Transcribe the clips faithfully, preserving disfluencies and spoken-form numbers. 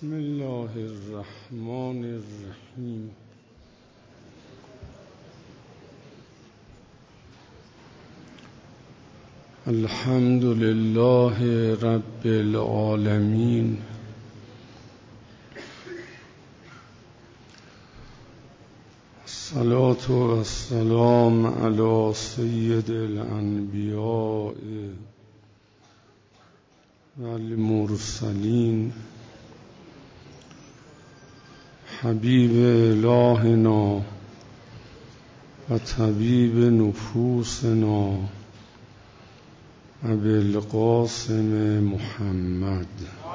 بسم الله الرحمن الرحیم. الحمد لله رب العالمین. الصلاة والسلام علی سید الانبیاء والمرسلین حبیب الهنا و طبیب نفوسنا ابوالقاسم محمد.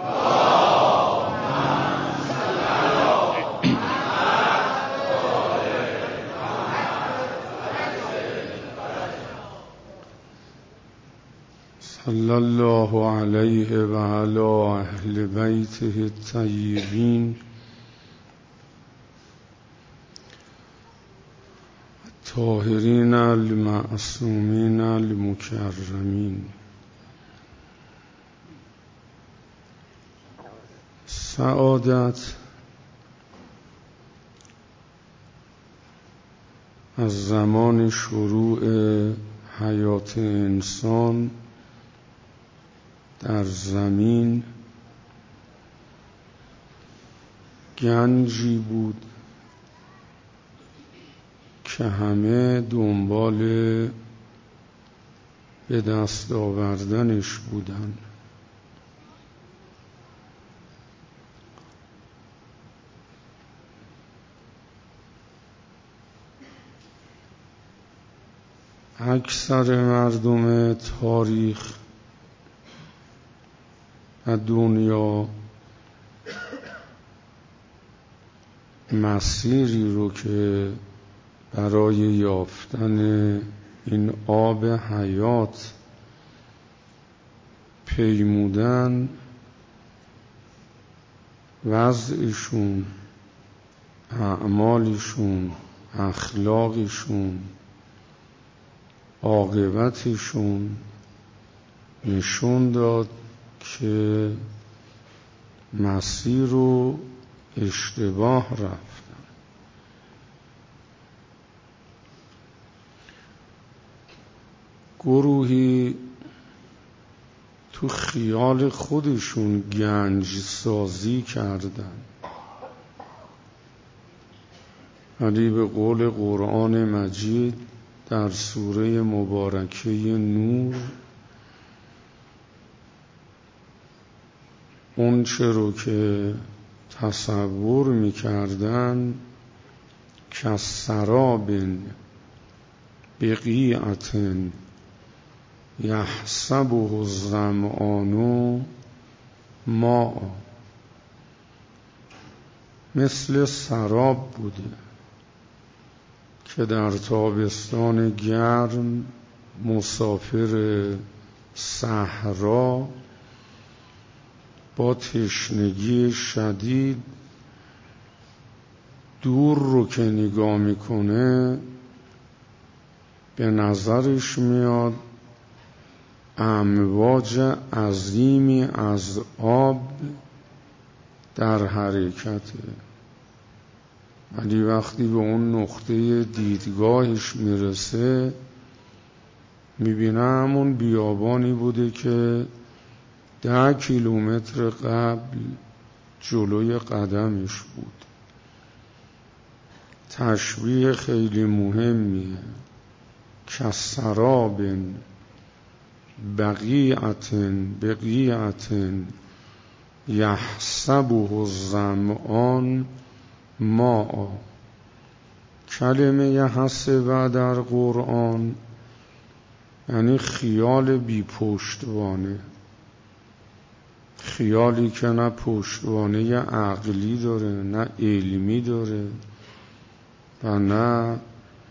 صلی الله علیه و علی اهل بیته الطیبین الطاهرین المعصومین المکرمین. سعادت از زمان شروع حیات انسان در زمین گنجی بود که همه دنبال به دست آوردنش بودن. اکثر مردم تاریخ و دنیا مسیری رو که برای یافتن این آب حیات پیمودن، وضعشون، اعمالشون، اخلاقشون، عاقبتشون نشون داد که مسیر رو اشتباه رفتن. گروهی تو خیال خودشون گنج سازی کردن، ولی به قول قرآن مجید در سوره مبارکه نور اون چه رو که تصور میکردن که سراب بقیعت یحسبه الظمآن ماء، مثل سراب بوده که در تابستان گرم مسافر صحرا با تشنگی شدید دور رو که نگاه میکنه به نظرش میاد امواج عظیمی از آب در حرکته، ولی وقتی به اون نقطه دیدگاهش میرسه میبینه همون بیابانی بوده که ده کیلومتر قبل جلوی قدمش بود. تشبیه خیلی مهمیه. کسراب بقیعت بقیعت یحسبه الظمآن ماء. کلمه یحسب در قرآن یعنی خیال بی پشتوانه، خیالی که نه پشتوانه عقلی داره، نه علمی داره و نه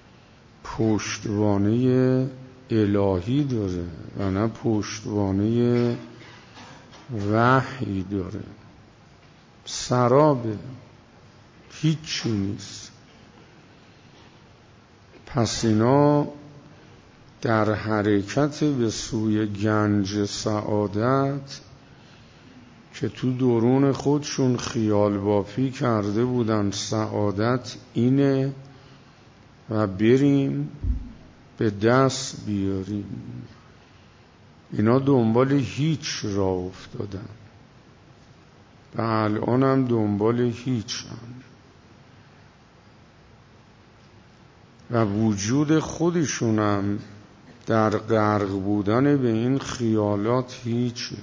پشتوانه الهی داره و نه پشتوانه وحی داره. سرابه، هیچی نیست. پس اینا در حرکت به سوی گنج سعادت که تو درون خودشون خیال بافی کرده بودن سعادت اینه و بریم به دست بیاریم. اینا دنبال هیچ راه افتادن و الان هم دنبال هیچ هم و وجود خودشونم در غرق بودن به این خیالات هیچه.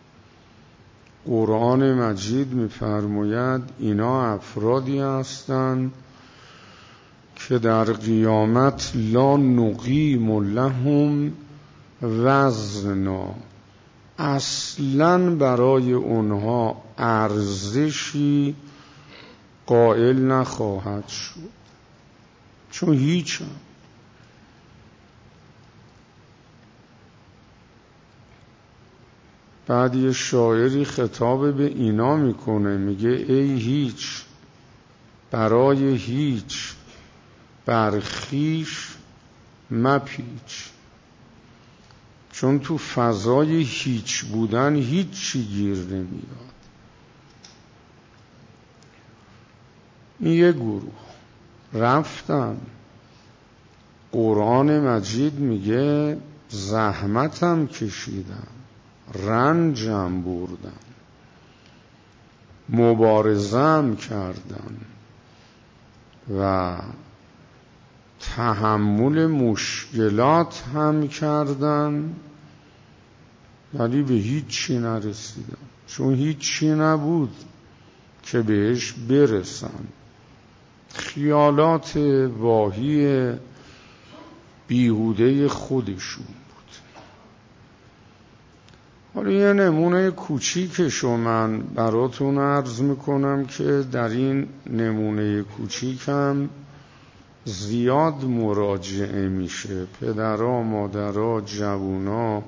قرآن مجید می‌فرماید اینا افرادی هستند که در قیامت لا نقیم لهم وزنا، اصلاً برای اونها ارزشی قائل نخواهد شد، چون هیچ هم. بعد یه شاعری خطاب به اینا میکنه، میگه ای هیچ، برای هیچ برخیش مپیچ، چون تو فضای هیچ بودن هیچی گیر نمیاد. این یه گروه رفتن. قرآن مجید میگه زحمتم کشیدم، رنجم بردم، مبارزم کردم و تحمل مشکلات هم کردن، ولی به هیچی نرسیدم، چون هیچی نبود که بهش برسن. خیالات واهی بیهوده خودشون بود. حالا یه نمونه کوچیکشو من براتون عرض میکنم که در این نمونه کوچیکم زیاد مراجعه میشه. پدرها، مادرها، جوونا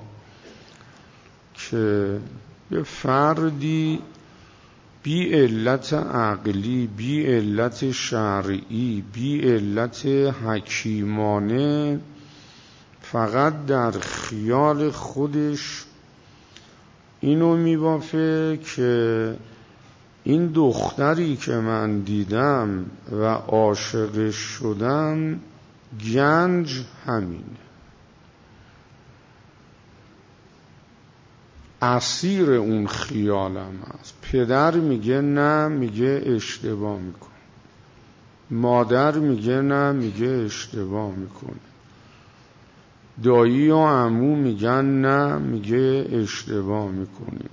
که یه فردی بی علت عقلی، بی علت شرعی، بی علت حکیمانه فقط در خیال خودش اینو میبافه که این دختری که من دیدم و عاشقش شدم گنج همینه. اسیر اون خیالم هست. پدر میگه نه، میگه اشتباه میکنه. مادر میگه نه، میگه اشتباه میکنه. دایی و عمو میگن نه، میگه اشتباه میکنیم.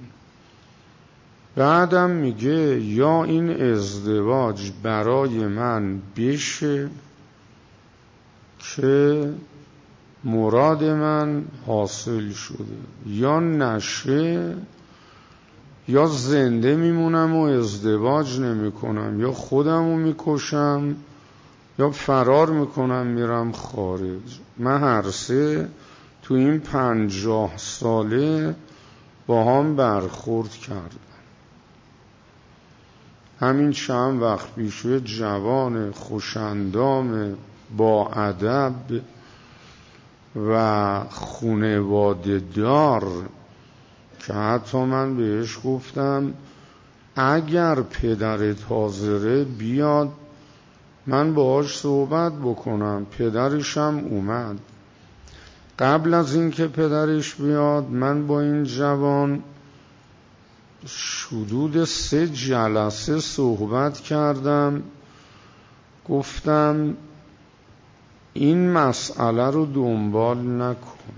بعدم میگه یا این ازدواج برای من بشه که مراد من حاصل شده، یا نشه یا زنده میمونم و ازدواج نمی کنم، یا خودمو میکشم یا فرار میکنم میرم خارج. من هر سه تو این پنجاه ساله با هم برخورد کردم. همین چند وقت پیش جوان خوشندام با ادب و خانواده دار که حتی من بهش گفتم اگر پدرت حاضره بیاد من باهاش صحبت بکنم. پدرشم اومد. قبل از این که پدرش بیاد من با این جوان حدود سه جلسه صحبت کردم. گفتم این مسئله رو دنبال نکن.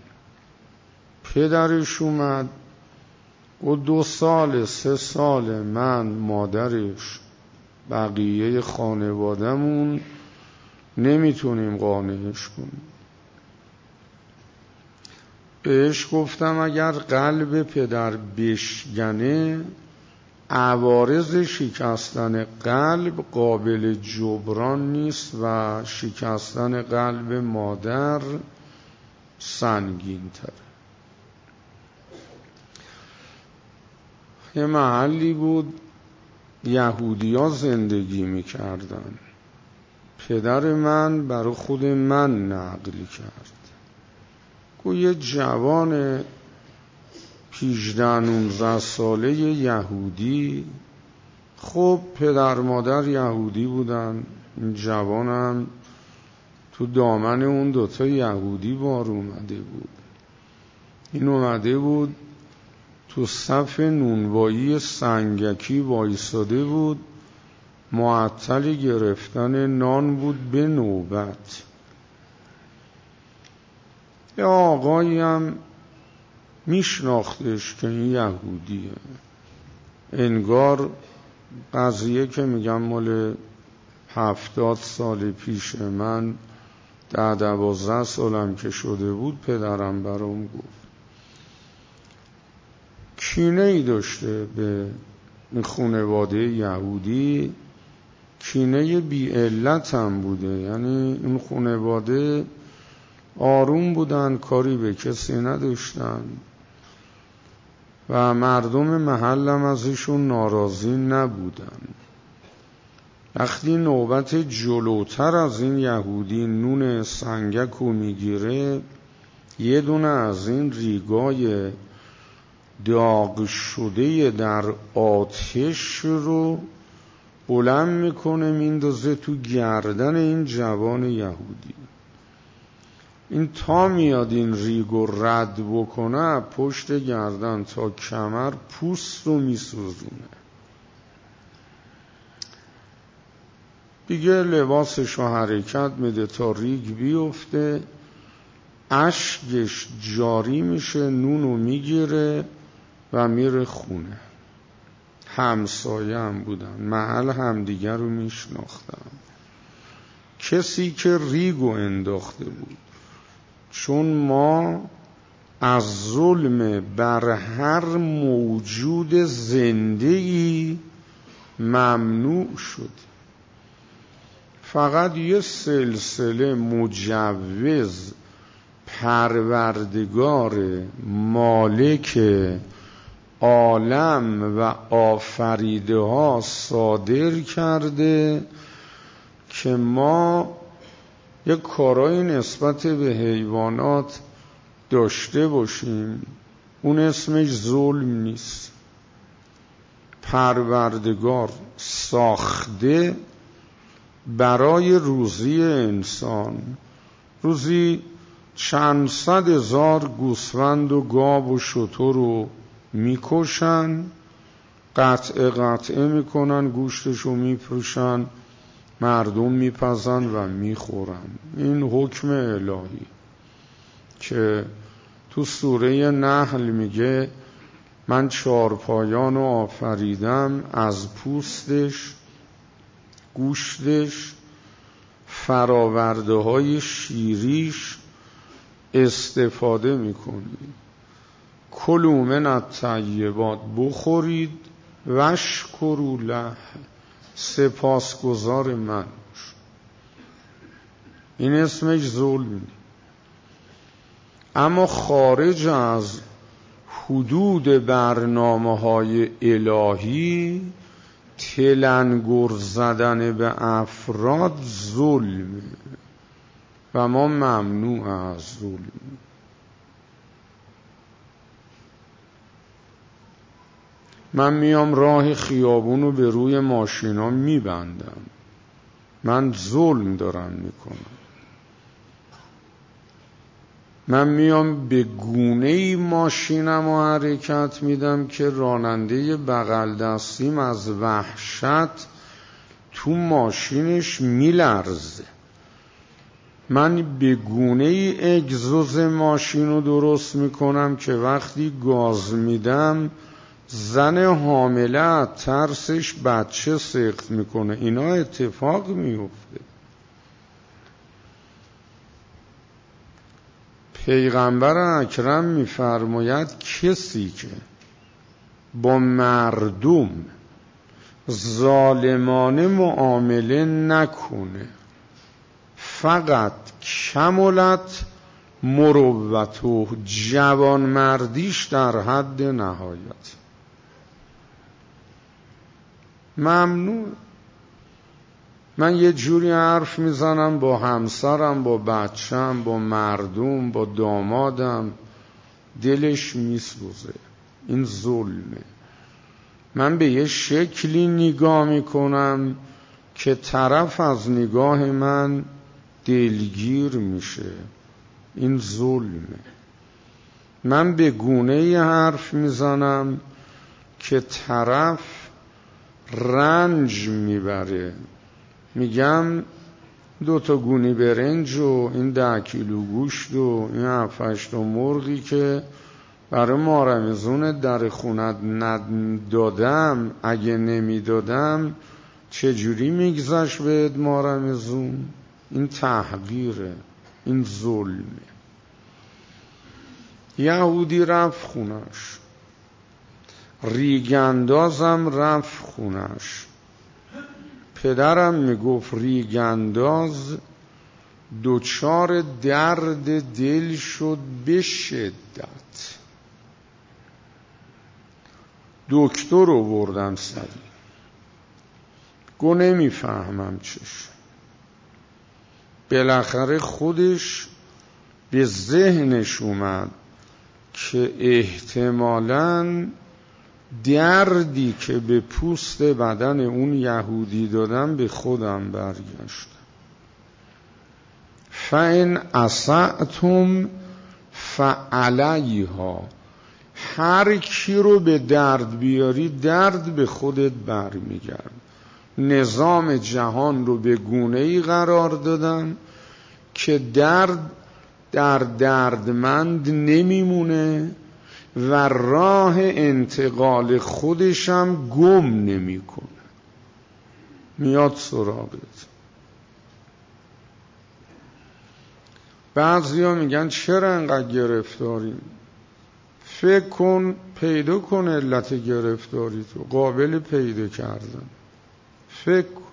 پدرش اومد و دو سال سه سال من، مادرش، بقیه خانوادمون نمیتونیم قانعش کنیم. بهش گفتم اگر قلب پدر بشکنه عوارض شکستن قلب قابل جبران نیست و شکستن قلب مادر سنگین تره. یه محلی بود یهودی ها زندگی میکردن. پدر من برای خود من نقل کرد. گویا یه جوان هجده نوزده ساله یهودی. خب پدر مادر یهودی بودن، این جوانم تو دامن اون دوتا یهودی بار اومده بود. این اومده بود تو صف نونوایی سنگکی وایساده بود، معطل گرفتن نان بود به نوبت. یه آقایی هم میشناختش که این یهودیه. انگار قضیه که میگم مال هفتاد سال پیش، من ده دوازده سالم که شده بود پدرم برام گفت. کینه ای داشته به این خانواده یهودی، کینه بی علت هم بوده. یعنی این خانواده آروم بودن، کاری به کسی نداشتن و مردم محلم ازشون ناراضی نبودن. وقتی نوبت جلوتر از این یهودی نون سنگک رو میگیره، یه دونه از این ریگای داغ شده در آتش رو بلند میکنه میندازه تو گردن این جوان یهودی. این تا میاد این ریگو رد بکنه، پشت گردن تا کمر پوست رو میسوزونه. دیگه لباسش رو حرکت میده تا ریگ بیفته، اشکش جاری میشه، نونو میگیره و میره خونه. همسایه هم بودن، محل همدیگر رو میشناختن. کسی که ریگو انداخته بود، چون ما از ظلم بر هر موجود زنده‌ای ممنوع شد. فقط یه سلسله مجوز پروردگار مالک عالم و آفریده ها صادر کرده که ما یک کارایی نسبت به حیوانات داشته باشیم. اون اسمش ظلم نیست. پروردگار ساخته برای روزی انسان. روزی چند صد هزار گوسفند و گاو و شتر رو میکشن، قطعه قطعه میکنن، گوشتشو میفروشن، مردم میپزن و میخورن. این حکم الهی که تو سوره نحل میگه من چارپایان رو آفریدم، از پوستش، گوشتش، فراورده های شیریش استفاده میکنید. کلوا من الطیبات، بخورید، واشکروا له، سپاسگزار من. این اسمش ظلم. اما خارج از حدود برنامه های الهی، تلنگر زدن به افراد ظلم و ما ممنوع از ظلم. من میام راه خیابونو به روی ماشینا میبندم، من ظلم دارم میکنم. من میام به گونه‌ای ماشینم و حرکت میدم که راننده بغل دستیم از وحشت تو ماشینش میلرزه. من به گونه‌ای اگزوز ماشین رو درست میکنم که وقتی گاز میدم زن حامله ترسش بچه سقط میکنه. اینا اتفاق میفته. پیغمبر اکرم میفرماید کسی که با مردم ظالمانه معامله نکنه فقط کملت مروت و جوان مردیش در حد نهایت. ممنوع. من یه جوری حرف میزنم با همسرم، با بچم، با مردم، با دامادم، دلش میسوزه. این ظلمه. من به یه شکلی نگاه میکنم که طرف از نگاه من دلگیر میشه، این ظلمه. من به گونه حرف میزنم که طرف رنج میبره. میگم دو تا گونی برنج و این ده کیلو گوشت و این هفت هشت مرغی که برای ما رمضون در خونت ندادم، اگه نمیدادم چجوری میگذشت بهت ما رمضون؟ این تحقیره، این ظلمه. یهودی رفت خونش، ریگندازم رفت خونش. پدرم میگفت ریگنداز دوچار درد دل شد به شدت. دکتر رو بردم سری، گو نمیفهمم چش. بالاخره خودش به ذهنش اومد که احتمالاً دردی که به پوست بدن اون یهودی دادم به خودم برگشت. فَإِنْ أَسَأْتُمْ فَعَلَيْهَا، هر کی رو به درد بیاری درد به خودت برمیگرد. نظام جهان رو به گونه‌ای قرار دادن که درد در دردمند نمیمونه و راه انتقال خودشم گم نمی کنه، میاد سراغت. بعضی ها میگن چرا انقدر گرفتاریم؟ فکر کن، پیدا کن علت گرفتاری تو، قابل پیدا کردن. فکر کن.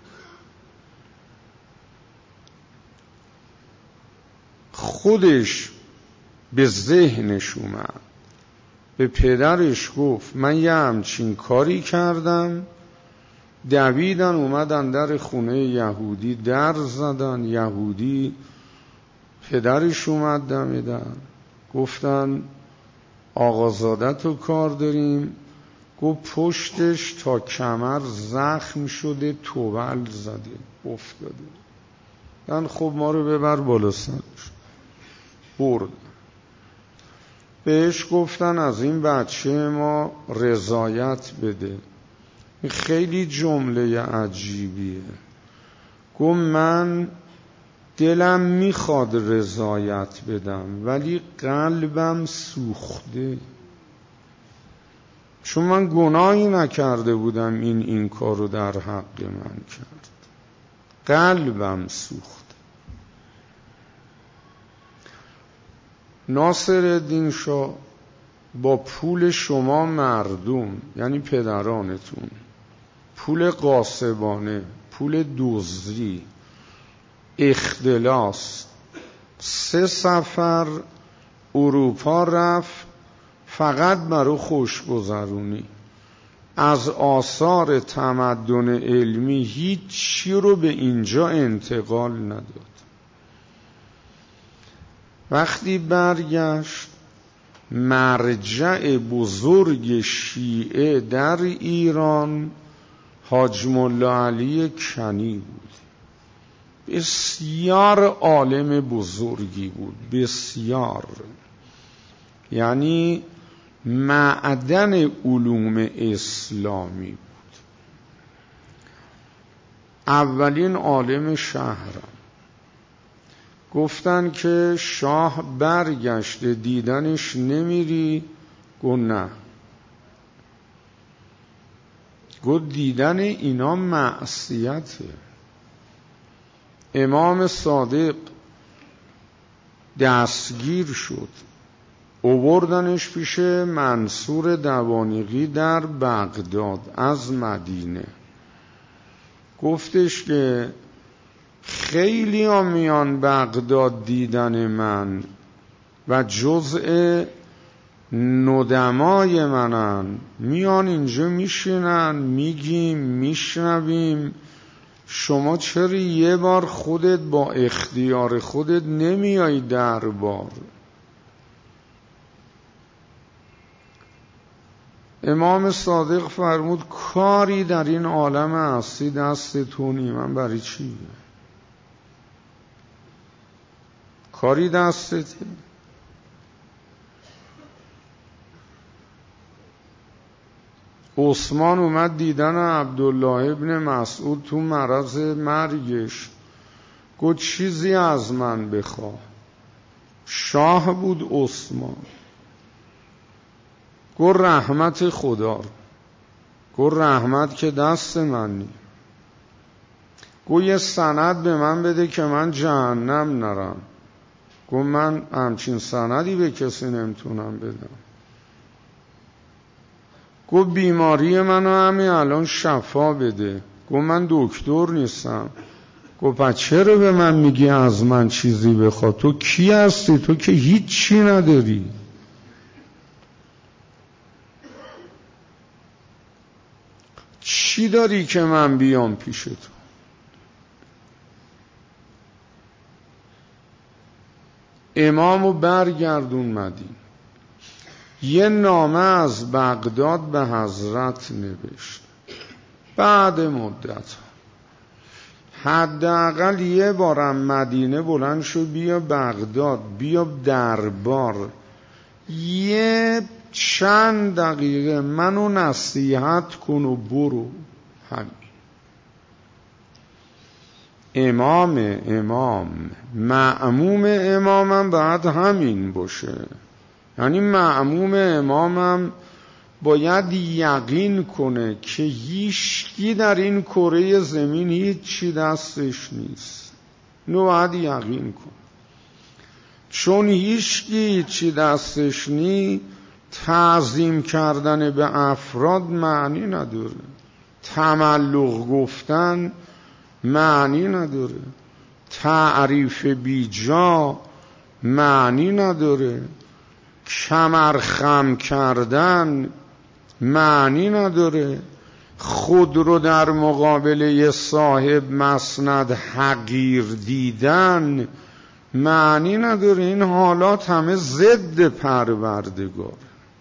خودش به ذهنش اومد، به پدرش گفت من یه همچین کاری کردم. دویدن اومدن در خونه یهودی، در زدن. یهودی پدرش اومد دمیدن، گفتن آقازادت رو کار داریم. گفت پشتش تا کمر زخم شده، توبل زده، افتاده. من خب ما رو ببر بالا سرش. برد. بهش گفتن از این بچه ما رضایت بده. خیلی جمله عجیبیه. گفت من دلم میخواد رضایت بدم ولی قلبم سوخته، چون من گناهی نکرده بودم این این کارو در حق من کرد. قلبم سوخت. ناصرالدین شاه با پول شما مردم، یعنی پدرانتون، پول غاصبانه، پول دزدی، اختلاس، سه سفر اروپا رفت فقط برای خوشگذرونی. از آثار تمدن علمی هیچ چی رو به اینجا انتقال نداد. وقتی برگشت، مرجع بزرگ شیعه در ایران حاج ملا علی کنی بود. بسیار عالم بزرگی بود، بسیار، یعنی معدن علوم اسلامی بود. اولین عالم شهرم. گفتن که شاه برگشته، دیدنش نمیری؟ گفت نه. گفت دیدن اینا معصیته. امام صادق دستگیر شد، آوردنش پیش منصور دوانیقی در بغداد از مدینه. گفتش که خیلی ها میان بغداد دیدن من و جزء ندمای منن، میان اینجا میشینن، میگیم میشنویم. شما چرا یه بار خودت با اختیار خودت نمیای دربار؟ امام صادق فرمود کاری در این عالم هستی دست تو نی. من برای چی؟ کاری دستته؟ عثمان اومد دیدن عبدالله ابن مسعود تو مرض مرگش، گفت چیزی از من بخواه. شاه بود عثمان. گفت رحمت خدا. گفت رحمت که دست من نی. گفت یه سند به من بده که من جهنم نرم. گفت من همچین سندی به کسی نمیتونم بدم. گفت بیماری منو همین الان شفا بده. گفت من دکتر نیستم. گفت پس چرا به من میگی از من چیزی بخواد؟ تو کی هستی؟ تو که هیچی نداری. چی داری که من بیام پیش تو؟ امامو برگردون مدین. یه نامه از بغداد به حضرت نوشت. بعد مدت حداقل یه بارم مدینه بلند شو بیا بغداد، بیا دربار، یه چند دقیقه منو نصیحت کن و برو. همین. امام امام مأموم امامم باید همین باشه. یعنی مأموم امامم باید یقین کنه که هیچکی در این کره زمین هیچی دستش نیست. اینو باید یقین کن. چون هیچکی هیچی دستش نیست، تعظیم کردن به افراد معنی نداره. تملق گفتن معنی نداره. تعریف بیجا معنی نداره. کمر خم کردن معنی نداره. خود رو در مقابله صاحب مسند حقیر دیدن معنی نداره. این حالات همه ضد پروردگار.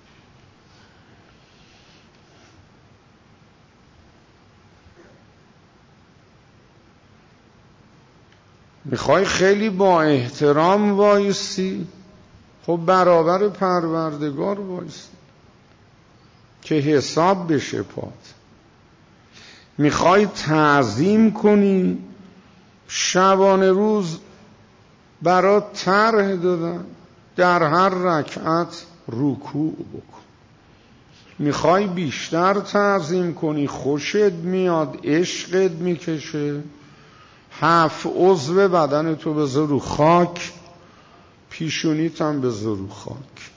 میخوای خیلی با احترام وایسی، خب برابر پروردگار وایسی که حساب بشه پات. میخوای تعظیم کنی، شبانه روز برات طرح دادن در هر رکعت رکوع بکن. میخوای بیشتر تعظیم کنی، خوشت میاد، عشقت میکشه، هفت عضو بدن تو بذار رو خاک، پیشونیت هم بذار رو خاک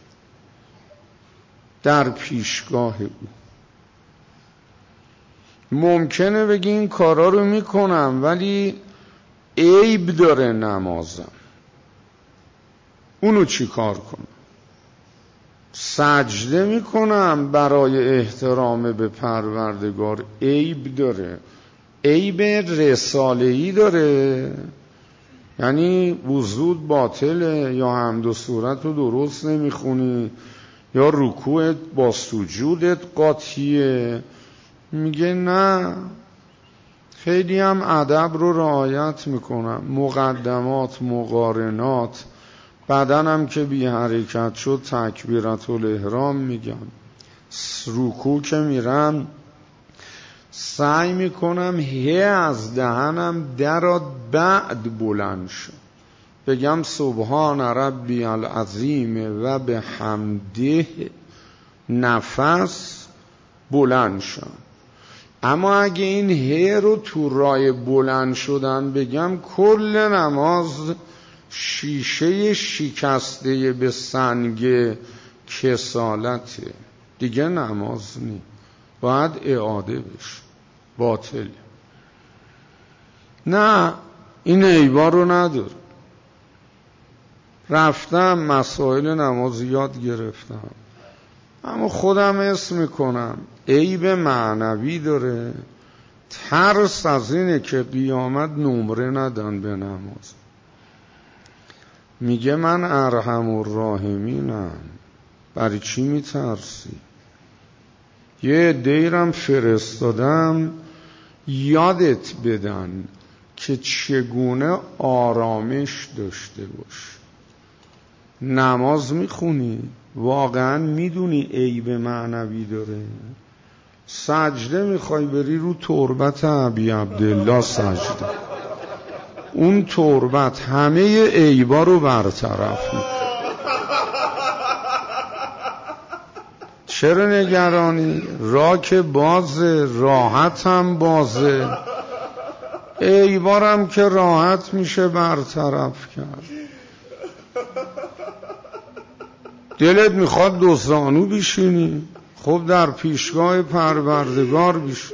در پیشگاه او. ممکنه بگی این کارا رو میکنم ولی عیب داره نمازم، اونو چی کار کنم؟ سجده میکنم برای احترام به پروردگار، عیب داره، عیب رساله‌ای داره، یعنی وضوء باطله، یا حمد و صورت رو درست نمیخونی، یا رکوعت با سجودت قاطیه. میگه نه، خیلی هم ادب رو رعایت میکنم، مقدمات، مقارنات، بدنم که بی حرکت شد تکبیرت الاحرام میگم، رکوع که میرم سعی میکنم هی از دهنم درات بعد بلند شد بگم سبحان ربی العظیم و به حمده، نفس بلند شد. اما اگه این هی رو تو رای بلند شدن بگم، کل نماز شیشه شکسته به سنگ کسالته، دیگه نماز نی، باید اعاده بشه، باطل. نه، این عیبا رو نداره. رفتم مسائل نماز یاد گرفتم، اما خودم اسم میکنم عیب معنوی داره. ترس از اینه که قیامت نمره ندن به نماز. میگه من ارحم الراحمینم، برای چی میترسی؟ یه دیرم فرستادم یادت بدن که چگونه آرامش داشته باش. نماز میخونی واقعا میدونی عیب معنوی داره؟ سجده میخوای بری رو تربت ابی عبدالله سجده، اون تربت همه عیبا رو برطرف میکنه. چرا نگرانی؟ راه که بازه، راحت هم بازه، عیبارم که راحت میشه برطرف کرد. دلت میخواد دو زانو بشینی، خب در پیشگاه پروردگار بشین.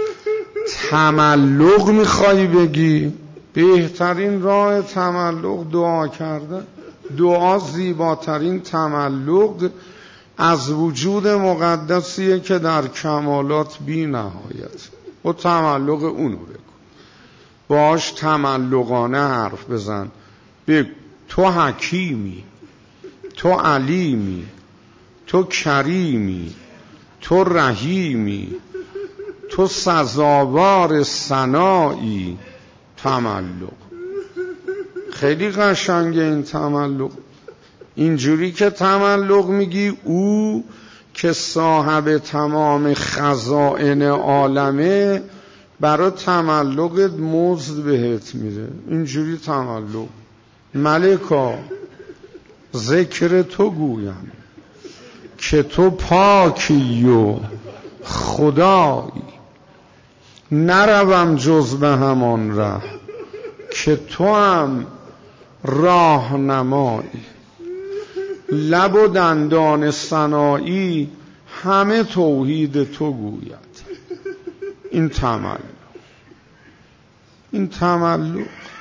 تملق میخوای بگی، بهترین راه تملق دعا کردن. دعا زیباترین تملق از وجود مقدسیه که در کمالات بی نهایت. و تملق اونو بگو، باش تملقانه حرف بزن. بگو تو حکیمی، تو علیمی، تو کریمی، تو رحیمی، تو سزاوار ثنایی. تملق خیلی قشنگه این تملق. اینجوری که تملق میگی، او که صاحب تمام خزائن عالمه برای تملقت مزد بهت میده. اینجوری تملق. ملکا ذکر تو گویم که تو پاکی و خدایی، نروم جز به همان ره که تو هم راهنمایی. لب و دندان ثنایی همه توحید تو گوید. این تملق، این تملق.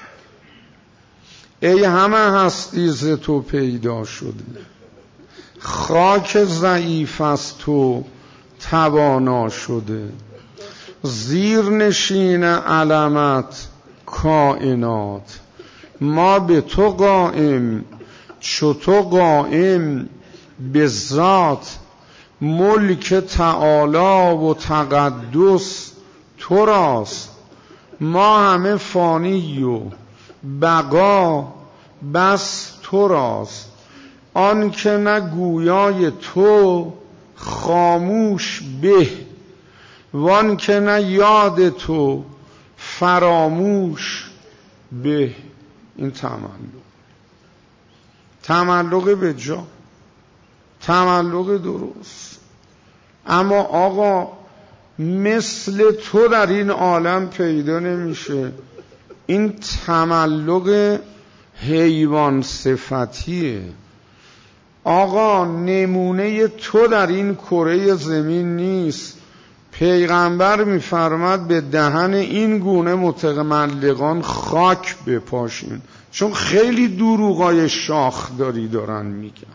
ای همه هستی ز تو پیدا شده، خاک ضعیف از تو توانا شده. زیر نشین علمت کائنات، ما به تو قائم چو تو قائم به ذات. ملک تعالی و تقدس تو راست، ما همه فانی و بقا بس تو راست. آن که نه گویای تو خاموش به، وان که نه یاد تو فراموش به. این تملق، تملق به جا، تملق درست. اما آقا مثل تو در این عالم پیدا نمیشه. این تملق حیوان صفتیه. آقا نمونه تو در این کره زمین نیست. پیغمبر میفرماد به دهن این گونه متملقان خاک بپاشین، چون خیلی دروغای شاخداری دارن میگن.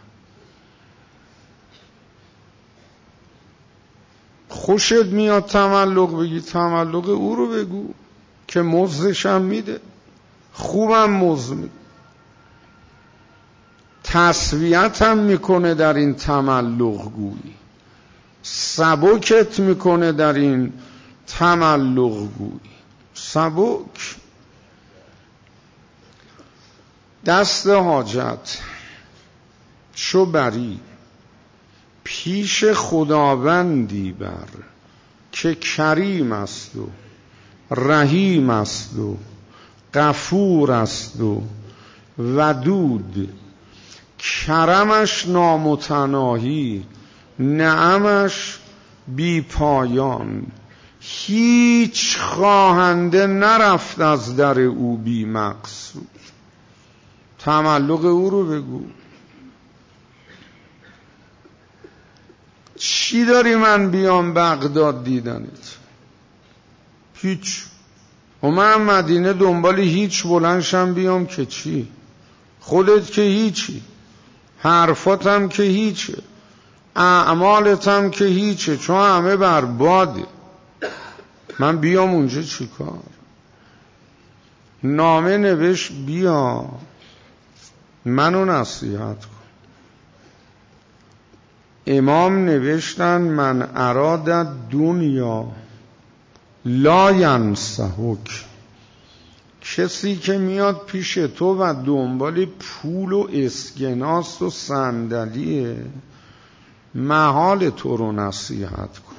خوشت میاد تملق بگی، تملق او رو بگو که مزدشم میده، خوبم مزد میده، تسویت هم میکنه در این تملق گویی، سبکت میکنه در این تملق گویی. سبک. دست حاجت چو بری پیش خداوندی بر، که کریم است و رحیم است و غفور است و ودود. کرمش نامتناهی، نعمش بی پایان. هیچ خواهنده نرفت از در او بی مقصود. تملق او رو بگو. چی داری من بیام بغداد دیدنت؟ هیچ. و من مدینه دنبال هیچ بلندشم بیام که چی؟ خودت که هیچی، حرفاتم که هیچه، اعمالتم که هیچه، چون همه برباده. من بیام اونجا چی کار؟ نامه نوشت بیا منو نصیحت کن. امام نوشتن من اراد دنیا لا ینسحک، کسی که میاد پیش تو و دنبال پول و اسکناس و صندلیه، محال تو رو نصیحت کن،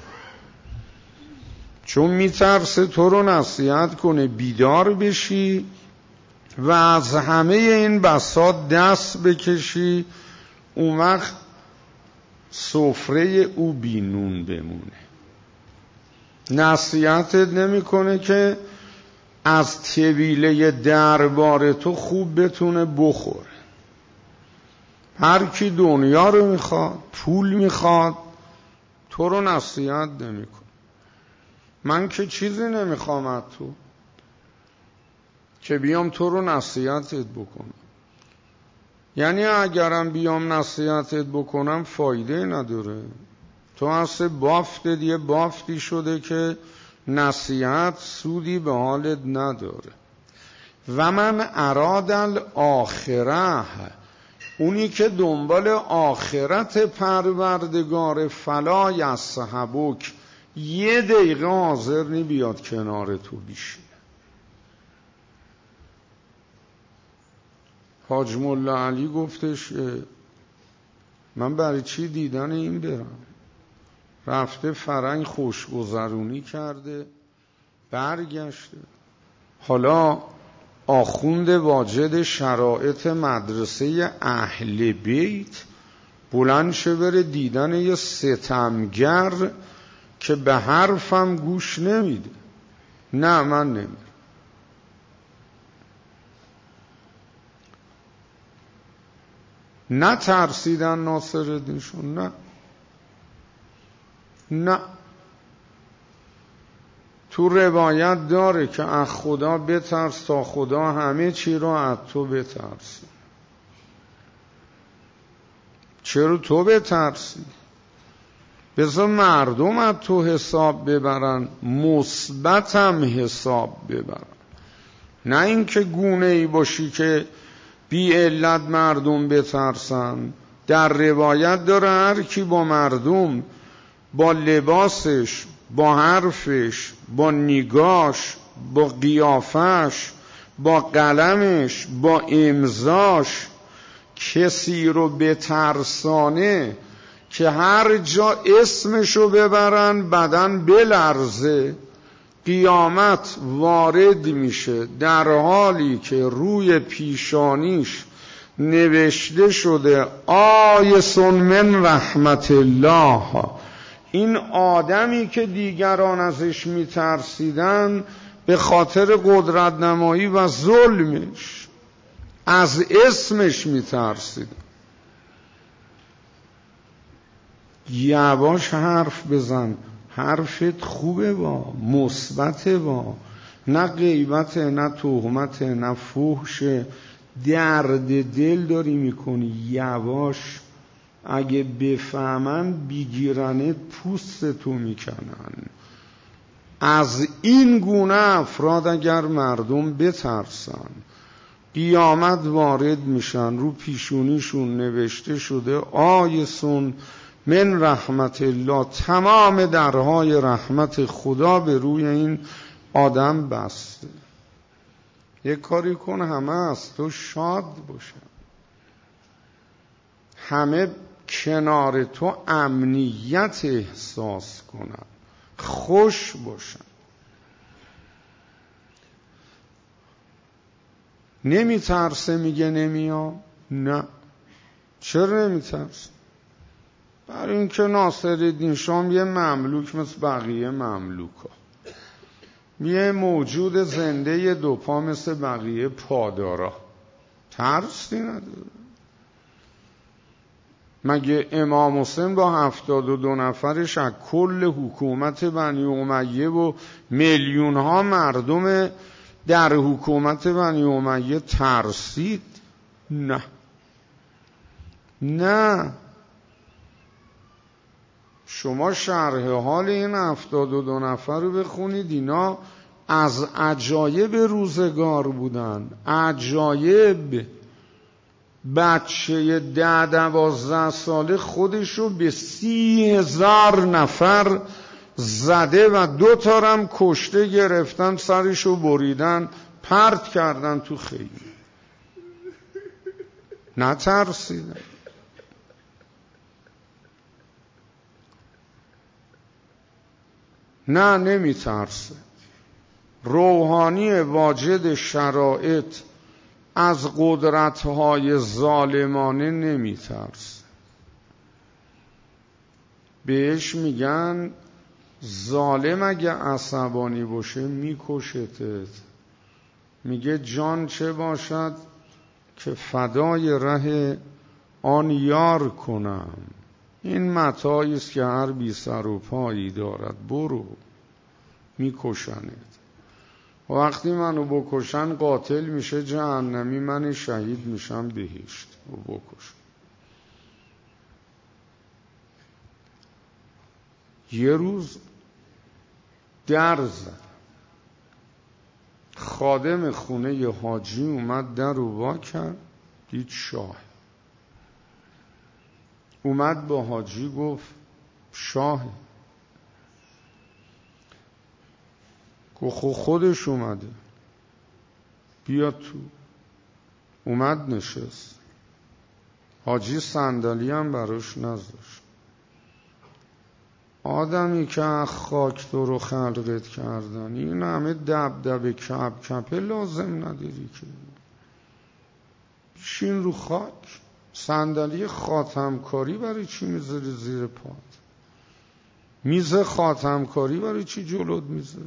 چون میترسه تو رو نصیحت کنه بیدار بشی و از همه این بساط دست بکشی، اون وقت سفره او بی نون بمونه. نصیحتت نمیکنه که از طویله دربار تو خوب بتونه بخوره. هر کی دنیا رو میخواد، پول میخواد، تو رو نصیحت نمیکنه. من که چیزی نمیخوام از تو که بیام تو رو نصیحتت بکنم. یعنی اگرم بیام نصیحتت بکنم فایده نداره. تو اصلا بافتت یه بافتی شده که نصیحت سودی به حالت نداره. و من اراد الاخره، اونی که دنبال آخرت پروردگار فلا یصحبک، یه دقیقه حاضر نی بیاد کنار تو بیشینه. حاج مولا علی گفتش من برای چی دیدن این برم؟ رفته فرنگ خوشگذرونی کرده برگشته. حالا آخوند واجد شرایط مدرسه اهل بیت بلند شه بره دیدن یه ستمگر که به حرفم گوش نمیده. نه من نمیرم. نه ترسیدن ناصرالدینشون، نه نه تو روایت داره که از خدا بترس تا خدا همه چی رو از تو بترسی. چرا تو بترسی؟ بذار مردم از تو حساب ببرن، مثبت هم حساب ببرن، نه اینکه گونه ای باشی که بی علت مردم بترسن. در روایت داره هر کی با مردم، با لباسش، با حرفش، با نگاش، با قیافش، با قلمش، با امضاش کسی رو بترسانه که هر جا اسمشو ببرن بدن بلرزه، قیامت وارد میشه در حالی که روی پیشانیش نوشته شده آیس من رحمت الله. این آدمی که دیگران ازش میترسیدن به خاطر قدرت نمایی و ظلمش از اسمش میترسیدن. یواش حرف بزن، حرفت خوبه با مثبته با، نه غیبت، نه تهمت، نه فحش. درد دل داری میکنی، یواش. اگه بفهمن بیگیرنه پوست تو میکنن. از این گونه افراد اگر مردم بترسن قیامت وارد میشن، رو پیشونیشون نوشته شده آیسون من رحمت الله، تمام درهای رحمت خدا به روی این آدم بسته. یک کاری کن همه از تو شاد باشن، همه کنار تو امنیت احساس کنن، خوش باشن. نمی ترسه میگه نمیام؟ نه. چرا نمی ترسه؟ برای اینکه ناصرالدین شاه یه مملوک مثل بقیه مملوکا، یه موجود زنده دو پا مثل بقیه پادارا، ترسی نداره. مگه امام حسین با هفتاد و دو نفرش از کل حکومت بنی امیه و میلیون ها مردم در حکومت بنی امیه ترسید؟ نه نه. شما شرح حال این هفتاد و دو نفر رو بخونید، اینا از عجایب روزگار بودن. عجایب. بچه ده دوازده ساله خودشو به سی هزار نفر زده و دو تارم کشته گرفتن، سرشو بریدن پرت کردن تو خیمه. نترسیدن. نه نمیترسه. روحانی واجد شرایط از قدرت‌های ظالمانه نمیترسه. بهش میگن ظالم اگه عصبانی باشه میکشتت. میگه جان چه باشد که فدای ره آن یار کنم. این متاعی است که هر بی سر و پایی دارد، برو میکشنت. وقتی منو بکشن قاتل میشه جهنمی، من شهید میشم بهشت. و بکش. یه روز در زد. خادم خونه ی حاجی اومد در رو وا کرد، دید شاه. اومد با حاجی گفت شاه. گفت خودش اومده، بیا تو. اومد نشست. حاجی صندلی هم براش نذاشت. آدمی که از خاک تو رو خلقت کردن، این همه دبدب کپ کپه لازم نداری که. بشین رو خاک. صندلی خاتمکاری برای چی میذاری زیر پات؟ میز خاتمکاری برای چی جلوت میذاری؟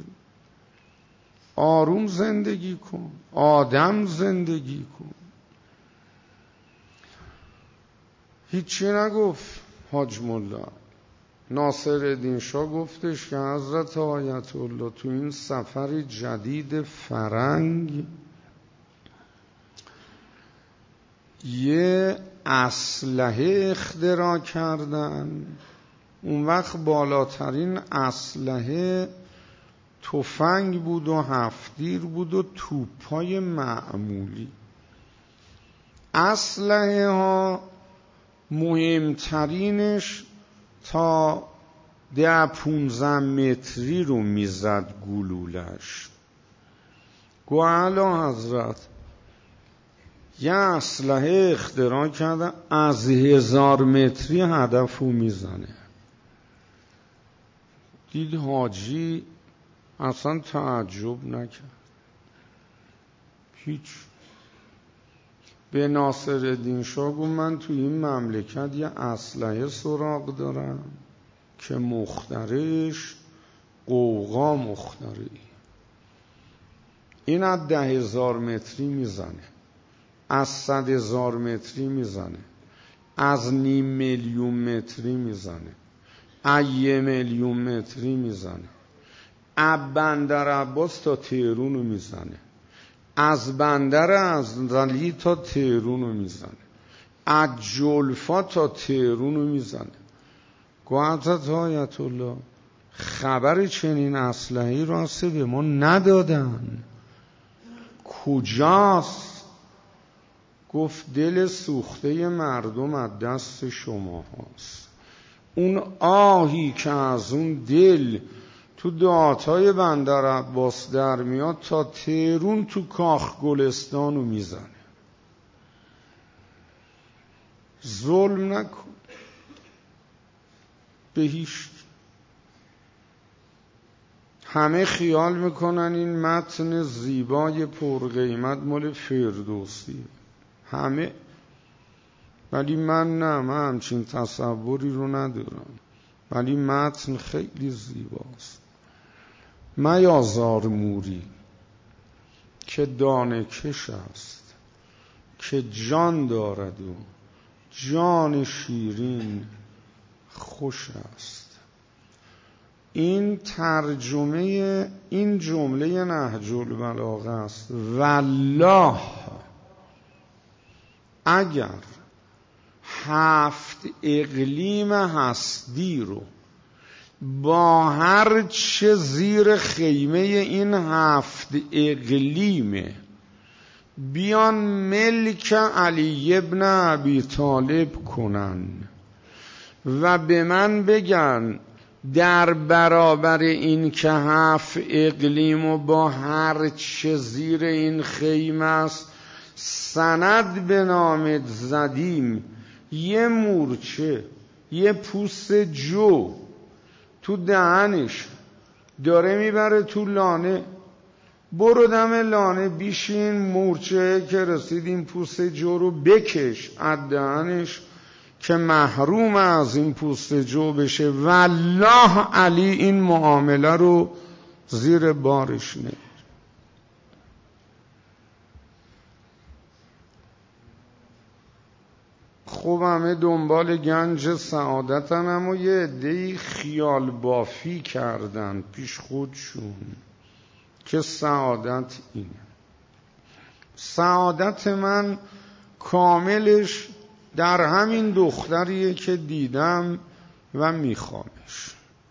آروم زندگی کن، آدم زندگی کن. هیچی نگفت حاج مولا. ناصرالدین شاه گفتش که حضرت آیت الله تو این سفر جدید فرنگ یه اسلحه اختراع کردن. اون وقت بالاترین اسلحه تفنگ بود و هفتیر بود و توپای معمولی. اسلحه ها مهمترینش تا ده پونزه متری رو میزد گلولش. گو اعلی حضرت یه اسلحه اختراع کرده از هزار متری هدف رو میزنه. دید حاجی اصلا تعجب نکرد. هیچ. به ناصرالدین شاه گفت من تو این مملکت یه اسلحه سراغ دارم که مخترعش قوقا مخترعی. این از ده هزار متری میزنه، از صد هزار متری میزنه، از نیم میلیون متری میزنه، از یه میلیون متری میزنه. از بندر عباس تا تهرون رو میزنه، از بندر ازلی تا تهرون رو میزنه، از جلفا تا تهرون رو میزنه. گو حضرت آیت الله خبر چنین اسلحه‌ای راست به ما ندادن، کجاست؟ گفت دل سوخته مردم از دست شما هاست. اون آهی که از اون دل تو دهاتای بندر عباس در میاد تا تهرون تو کاخ گلستان رو میزنه. ظلم نکن به هیچ. همه خیال میکنن این متن زیبای پرقیمت مال فردوسیه، همه. ولی من نه، من همچین تصوری رو ندارم. ولی متن خیلی زیباست. میازار موری که دانه کش است، که جان دارد و جان شیرین خوش است. این ترجمه این جمله نهج البلاغه است. والله اگر هفت اقلیم هستی رو با هر چه زیر خیمه این هفت اقلیم بیان ملک علی ابن ابی طالب کنن و به من بگن در برابر این که هفت اقلیم و با هر چه زیر این خیمه است سند به نامت زدیم، یه مورچه یه پوست جو تو دهنش داره میبره تو لانه، برو دم لانه بیشین، مورچه که رسید این پوست جو رو بکش از دهنش که محروم از این پوست جو بشه. والله علی این معامله رو زیر بارش نه. خب همه دنبال گنج سعادتن، اما یه عده‌ای خیال بافی کردن پیش خودشون که سعادت اینه. سعادت من کاملش در همین دختریه که دیدم و میخوامش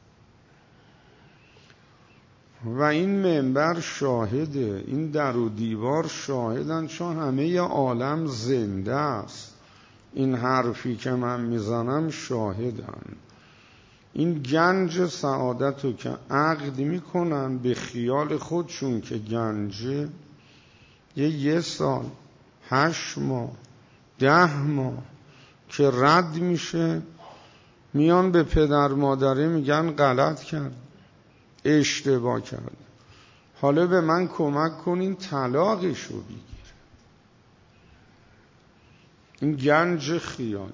و این منبر شاهده، این در و دیوار شاهدن، چون همه عالم زنده است. این حرفی که من میزنم شاهدن. این گنج سعادت رو که عقد میکنن به خیال خودشون که گنجه، یه یه سال هشت ماه ده ماه که رد میشه، میان به پدر مادره میگن غلط کرد، اشتباه کرد، حالا به من کمک کنین طلاقشو بگیر. این گنج خیالی.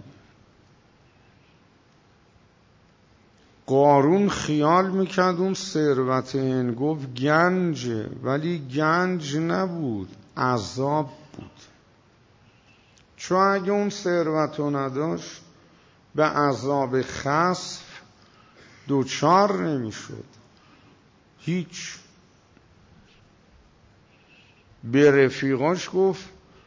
قارون خیال میکرد اون ثروت هنگفت گنجه، ولی گنج نبود، عذاب بود. چون اگه اون ثروت رو نداشت به عذاب خسف دوچار نمیشد. هیچ. به رفیقاش گفت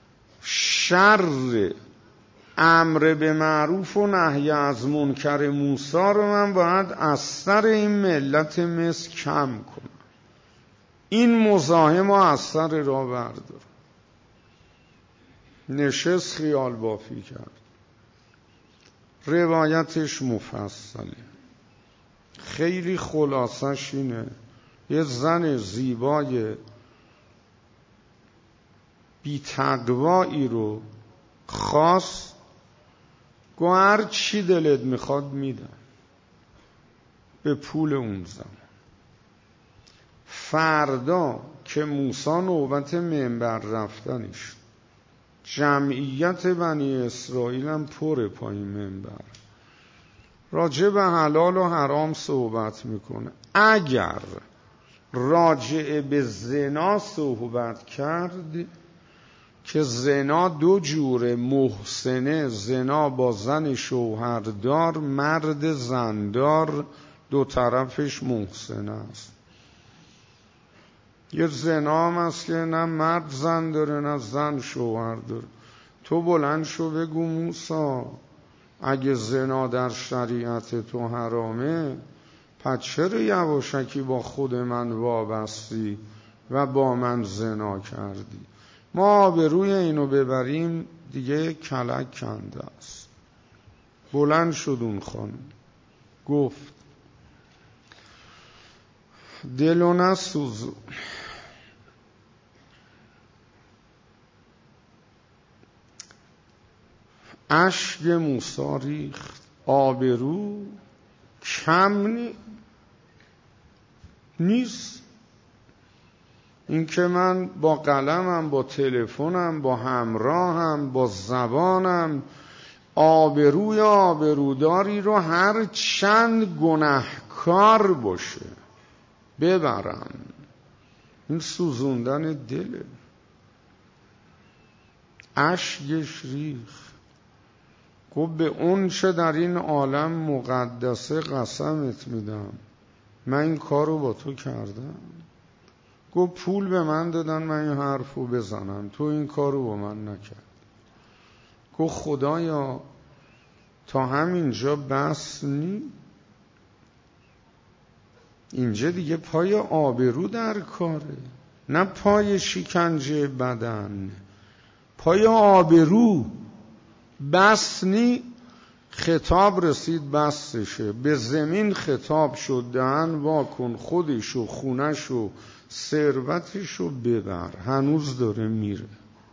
شر امر به معروف و نهی از منکر موسی رو من باید از سر این ملت مصر کم کنم. این مزاحم و از سر راه بردار. نشست خیال بافی کرد. روایتش مفصله، خیلی خلاصش اینه: یه زن زیبای بی تقوایی رو خواست، گو هر چی دلت میخواد میدم به پول اون زمان. فردا که موسی نوبت منبر رفتنش، جمعیت بنی اسرائیل هم پر پایین منبر راجع به حلال و حرام صحبت میکنه. اگر راجع به زنا صحبت کرد که زنا دو جوره، محسنه زنا با زن شوهردار، مرد زندار دو طرفش محسنه است. یه زنا هم هست که نه مرد زن داره نه زن شوهر داره. تو بلند شو بگو موسی اگه زنا در شریعت تو حرامه، پس چرا یواشکی با خود من وابستی و با من زنا کردی؟ ما به روی اینو ببریم دیگه کلک کنده است. بلند شد اون خانم گفت دلو نسوزون، اشک موسی ریخت، آبرو کم نیست. این که من با قلمم، با تلفنم، با همراهم، با زبانم آبروی آبروداری رو هر چند گناهکار باشه ببرم. این سوزوندن دله. اشکش ریخت. گفت به اون چه در این عالم مقدسه قسمت میدم من این کارو با تو کردم. گفت پول به من دادن من این حرفو بزنم، تو این کارو با من نکرد. گفت خدایا تا همینجا بس نی، اینجا دیگه پای آبرو در کاره، نه پای شکنجه بدن. پای آبرو بس نی. خطاب رسید بسشه، به زمین خطاب شد دهن واکن، خودشو خونشو ثروتشو ببر. هنوز داره میره.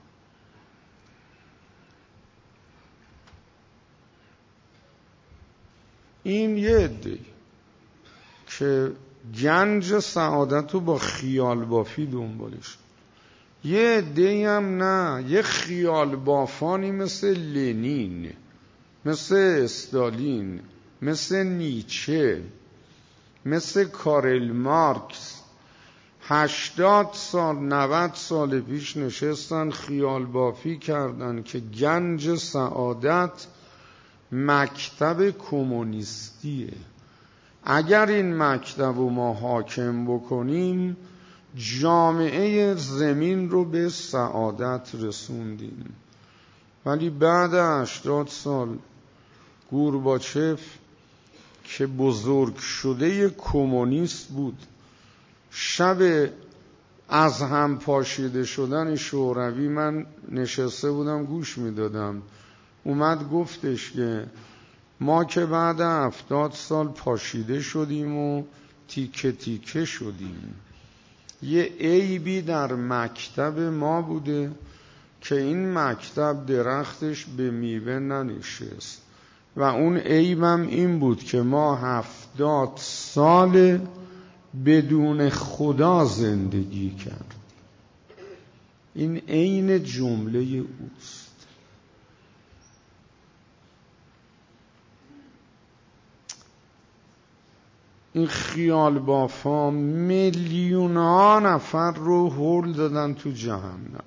این یه عده که گنج سعادت رو با خیال بافی دنبالش، یه عده هم نه، یه خیال بافانی مثل لنین، مثل استالین، مثل نیچه، مثل کارل مارکس، هشتاد سال نود سال پیش نشستن خیال بافی کردن که گنج سعادت مکتب کمونیستیه. اگر این مکتب رو ما حاکم بکنیم جامعه زمین رو به سعادت رسوندیم. ولی بعد هشتاد سال گورباچف که بزرگ شده کمونیست بود، شب از هم پاشیده شدن شوروی من نشسته بودم گوش میدادم، اومد گفتش که ما که بعد هفتاد سال پاشیده شدیم و تیکه تیکه شدیم، یه عیبی در مکتب ما بوده که این مکتب درختش به میوه ننشست و اون عیبم این بود که ما هفتاد سال بدون خدا زندگی کرد. این عین جمله اوست. این خیال بافا میلیون ها نفر رو هول دادن تو جهنم،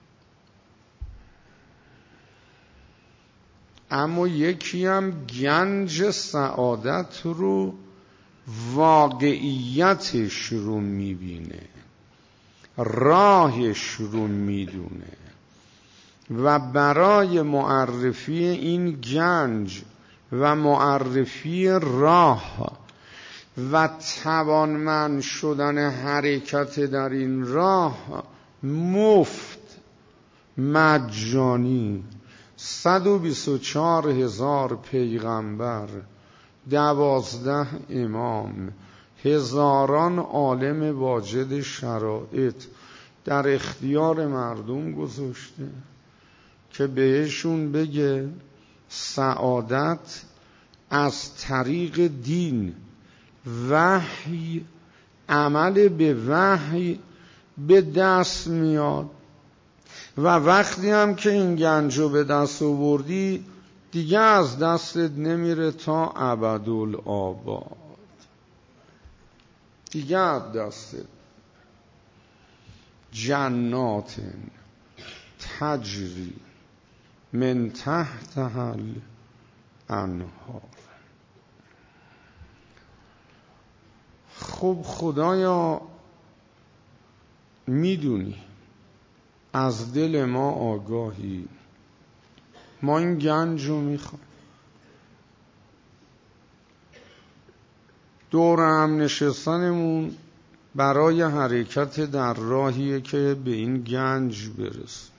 اما یکی هم گنج سعادت رو واقعیتش رو میبینه، راهش رو میدونه و برای معرفی این گنج و معرفی راه و توانمند شدن حرکت در این راه مفت مجانی صد و بیست و چهار هزار پیغمبر، دوازده امام، هزاران عالم واجد شرائط در اختیار مردم گذاشته که بهشون بگه سعادت از طریق دین، وحی، عمل به وحی به دست میاد و وقتی هم که این گنجو به دست آوردی دیگه از دستت نمیره تا ابدالآباد، دیگه از دستت. جنات تجری من تحتها الانهار. خب خدایا میدونی، از دل ما آگاهی، ما این گنج رو میخوام. دور هم نشستنمون برای حرکت در راهیه که به این گنج برسیم.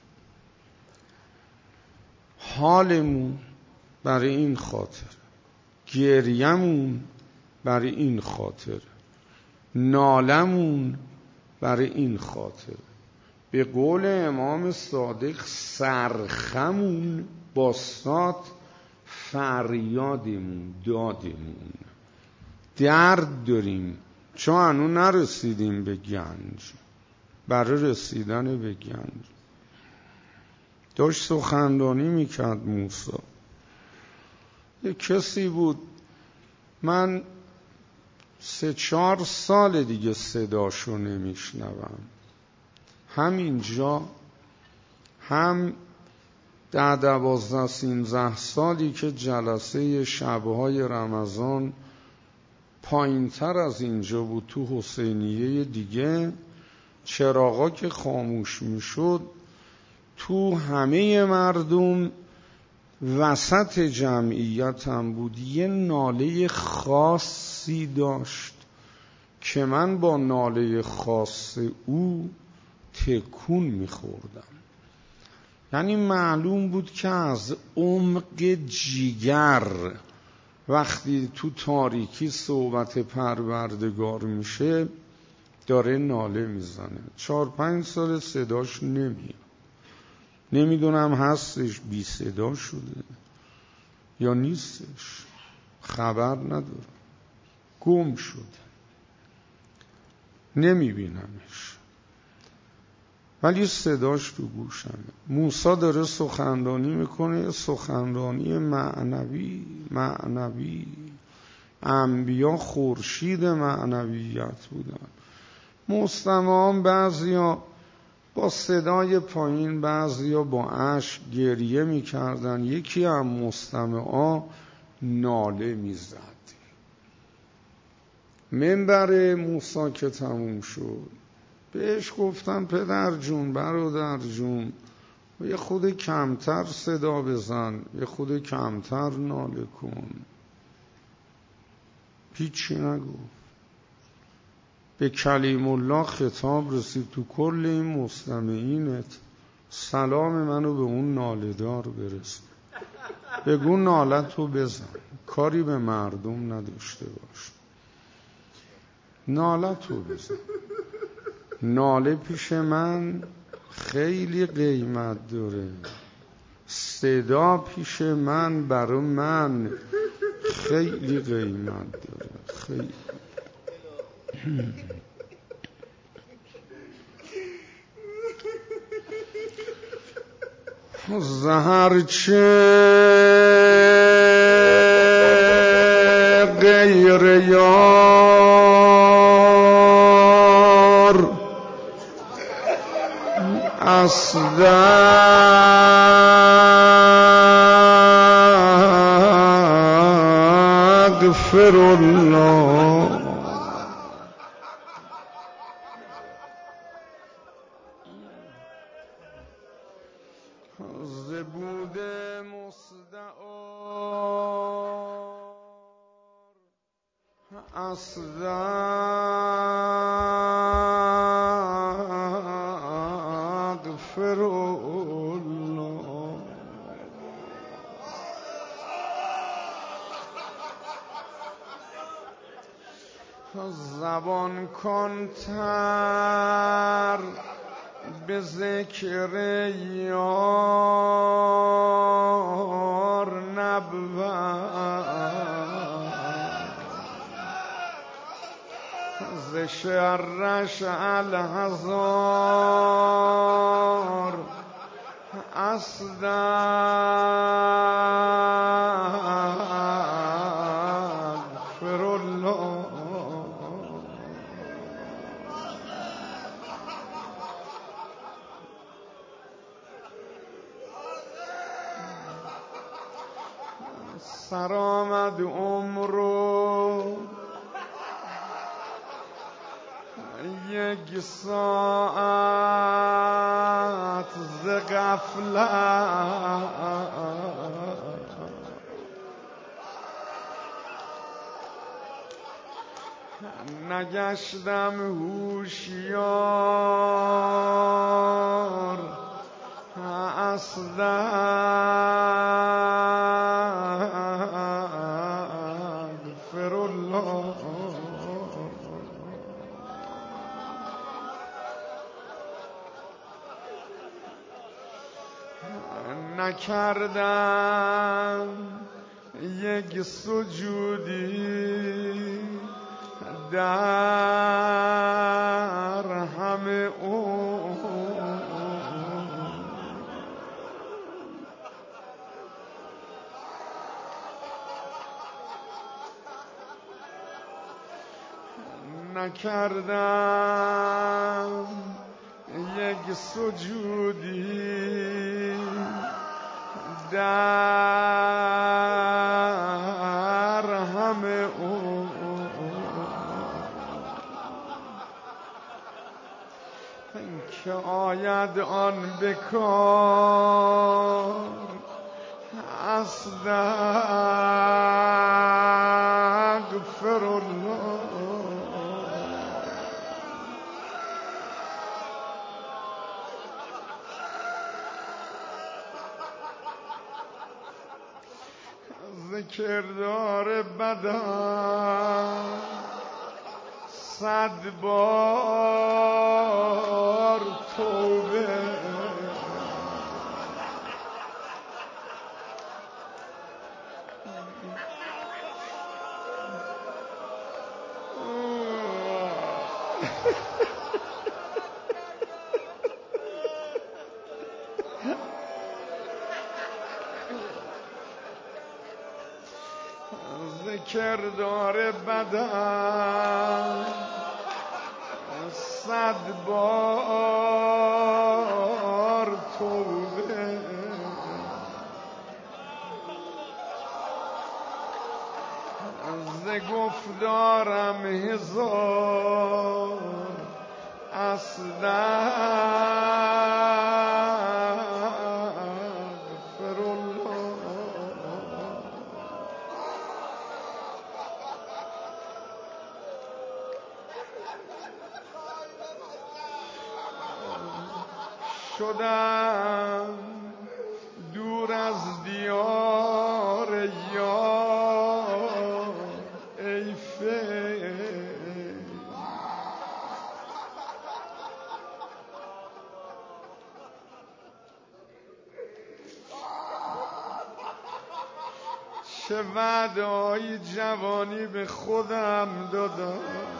حالمون برای این خاطر، گریمون برای این خاطر، نالمون برای این خاطر. به قول امام صادق سرخمون با صاد فریادمون، دادمون. درد داریم چون هنو نرسیدیم به گنج. برای رسیدن به گنج داشت سخنرانی میکرد موسی. یک کسی بود، من سه چهار سال دیگه صداشو نمیشنوم. همینجا هم ده دوازده سینزده سالی که جلسه شبهای رمضان پایین تر از اینجا بود تو حسینیه دیگه، چراغا که خاموش میشد تو همه مردم وسط جمعیت هم بود، یه ناله خاصی داشت که من با ناله خاص او تکون میخوردم. یعنی معلوم بود که از عمق جیگر وقتی تو تاریکی صحبت پروردگار میشه داره ناله میزنه. چهار پنج سال صداش نمیاد، نمیدونم هستش بی صدا شده یا نیستش، خبر ندارم، گم شده، نمیبینمش ولی صداش تو گوشمه. موسی داره سخنرانی میکنه، سخنرانی معنوی معنوی انبیا خورشید معنویت بودن. مستمعان بعضیا با صدای پایین، بعضیا با اشک گریه میکردن. یکی از مستمعان ناله میزد. منبر موسی که تموم شد بهش گفتن پدر جون، برادر جون، یه خود کمتر صدا بزن، یه خود کمتر ناله کن. هیچی نگو. به کلیم الله خطاب رسید تو کل این مستمعینت سلام منو به اون ناله‌دار برسون، بگو نالتو بزن، کاری به مردم نداشته باش، نالتو بزن. ناله پیش من خیلی قیمت داره، صدا پیش من برای من خیلی قیمت داره، خیلی. زهر چه غیر یار استغفر الله. زبود مصدعار استغفر الله. زبان کن تر به ذکر یار نبود، ز شرش الهزار استغفر الله. سرآمد عمرو یک ساعت ز غفلت، نگشتم هوشیار استغفر الله. نکردم یک سجودی در همه عمر، نکردم یک سجودی در همه عمر، که آید آن بکار استغفر الله. ذکردار بدن صد بار توبه ذکردار بدن صد بار توبه ز گفتارم هزار استغفر الله شدم دور از دیار یار ای فیض چه وعده‌های جوانی به خودم دادم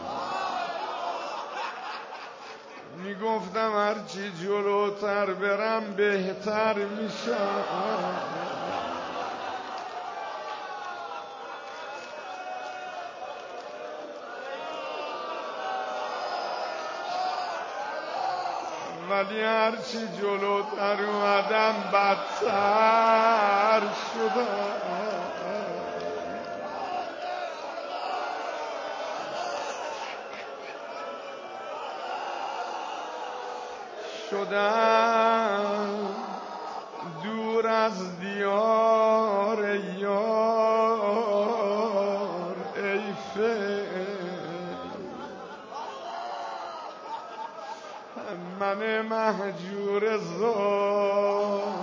میگفتم هرچی جلوتر برم بهتر میشم ولی هرچی جلوتر اومدم بدتر شدم شدم دور از دیار یار ای فیض من مهجور زار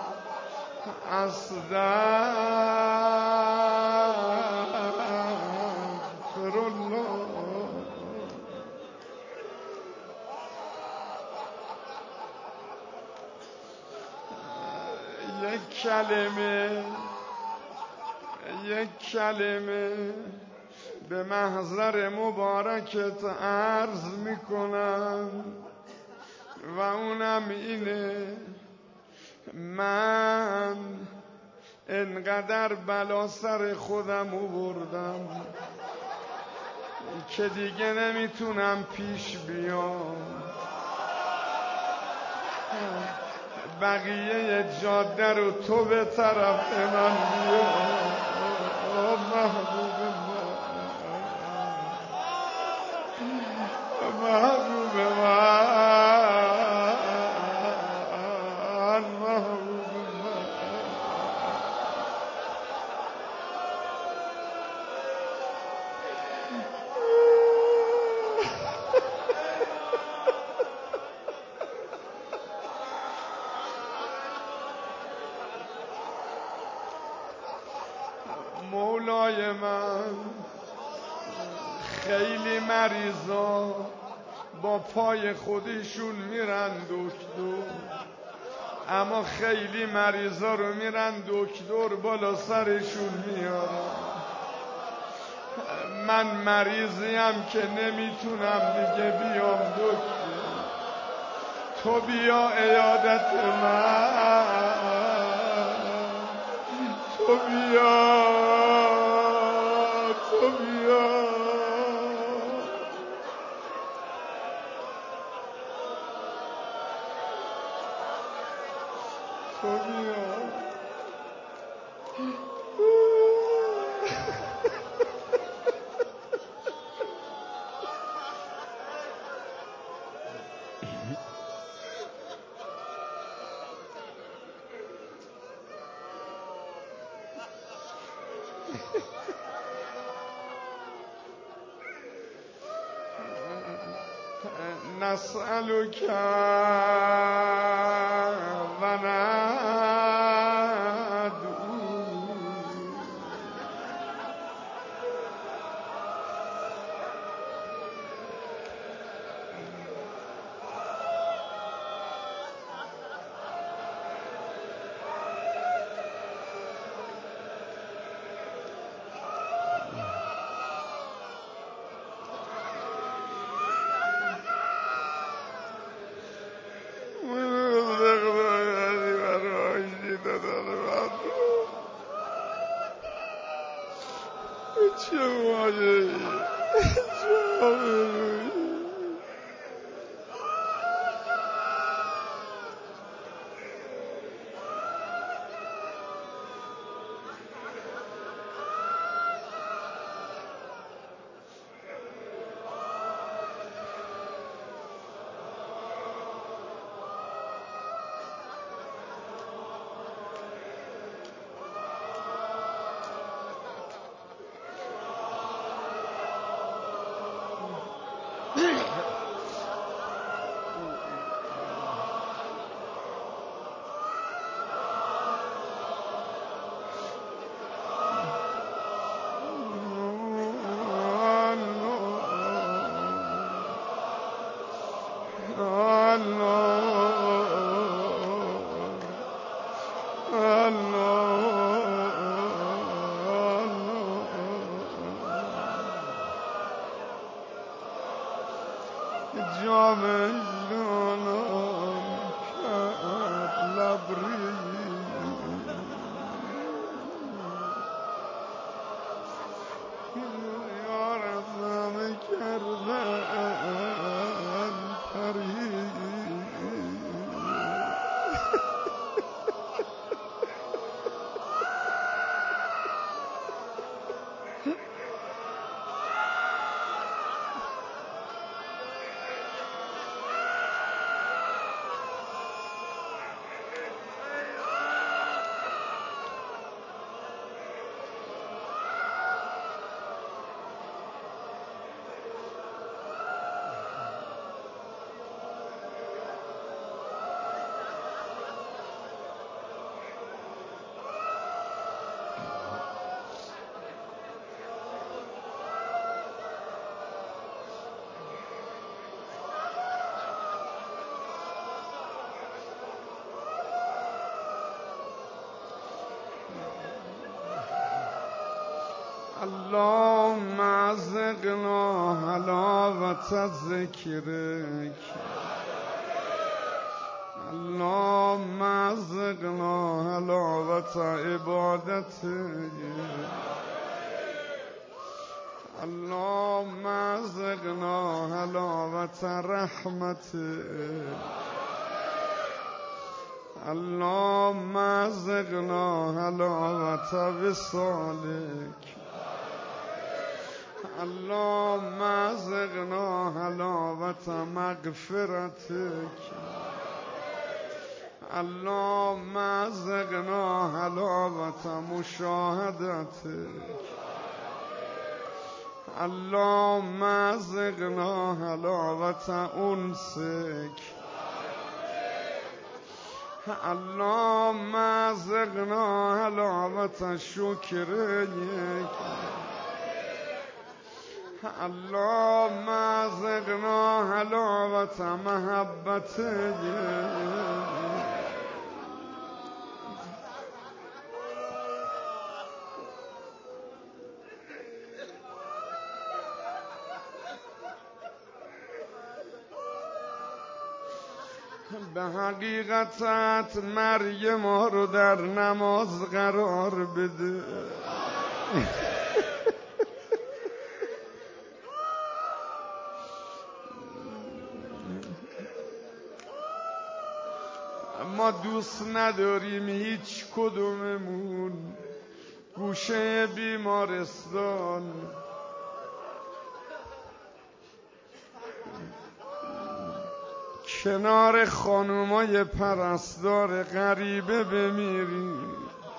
استغفر الله یک کلمه یک کلمه به محضر مبارکت عرض میکنم و اونم اینه من انقدر بلا سر خودم آوردم که دیگه نمیتونم پیش بیام بقیه جاده رو تو به طرف من بیا محبوب من محبوب من محبوب من مولای من خیلی مریضا با پای خودشون میرن دکتر اما خیلی مریضا رو میرن دکتر بالا سرشون میارن من مریضیم که نمیتونم دیگه بیام دکتر تو بیا عیادت من تو بیا تو بیا تو بیا نسألك و ندعو اللهم ازقنا حلاوة ذکرک اللهم ازقنا حلاوة عبادتک اللهم ازقنا حلاوة رحمتک اللهم ازقنا حلاوة وصالک اللهم ازقنا حلاوة مغفرتك اللهم ازقنا حلاوة مشاهدتك اللهم ازقنا حلاوة انسك اللهم ازقنا حلاوة شکرک اللهم ازقنا حلاوة محبتك به حقیقتت مرگ ما رو در نماز قرار بده ما دوست نداریم هیچ کدوممون گوشه بیمارستان کنار خانومای پرستار غریبه بمیریم.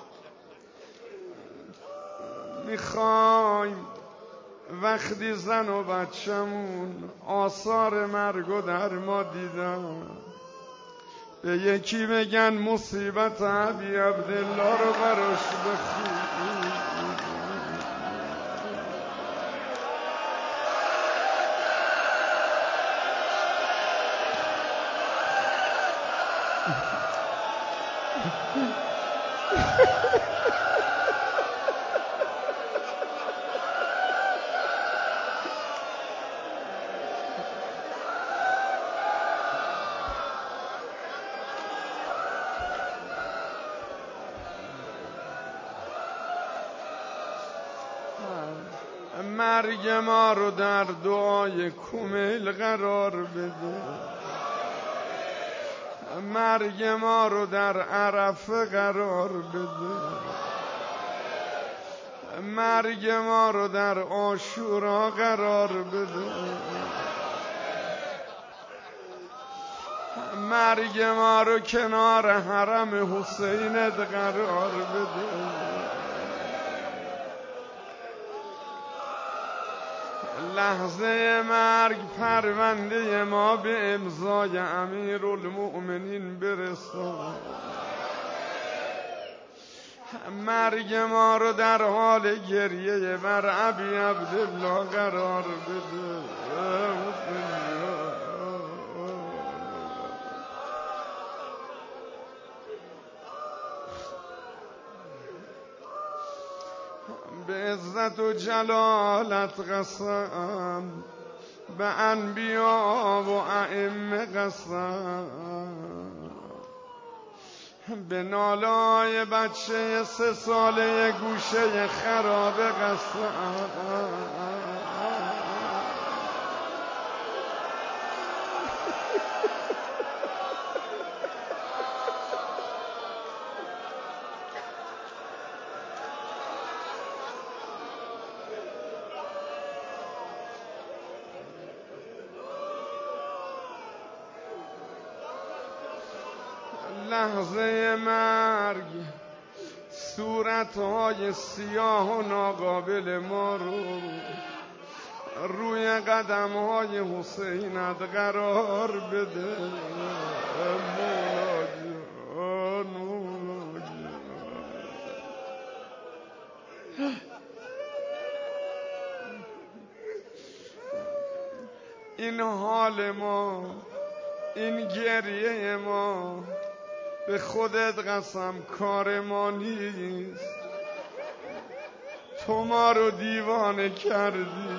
میخوایم وقتی زن و بچمون آثار مرگو در ما دیدن به یکی بگن مصیبت ابی عبدالله رو براش بخیر. مرگ ما رو در دعای کمیل قرار بده. مرگ ما رو در عرفه قرار بده. مرگ ما رو در عاشورا قرار بده. مرگ ما رو کنار حرم حسینت قرار بده. لحظه مرگ پرونده ما به امضای امیرالمؤمنین برسان. مرگ ما رو در حال گریه بر ابی عبدالله قرار بده. به عزت و جلالت قسم، به انبیا و ائمه قسم، به نالای بچه سه ساله گوشه خرابه قسم. لحظه مرگ صورتهای سیاه و ناقابل ما رو روی قدمهای حسینت قرار بده مولا جان، مولا جان. این حال ما، این گریه ما، به خودت قسم کار ما نیست. تو ما رو دیوانه کردی.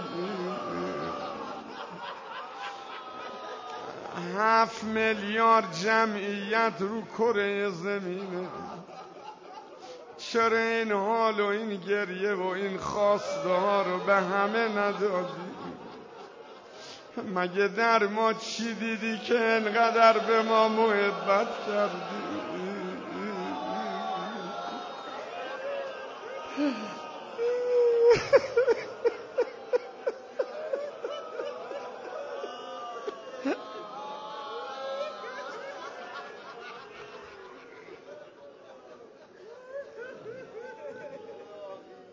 هفت میلیارد جمعیت رو کره زمینه، چرا این حال و این گریه و این خواسته ها رو به همه ندادی؟ مگه در ما چی دیدی که انقدر به ما محبت کردی؟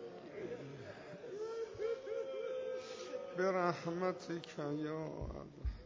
برحمتك یا الله.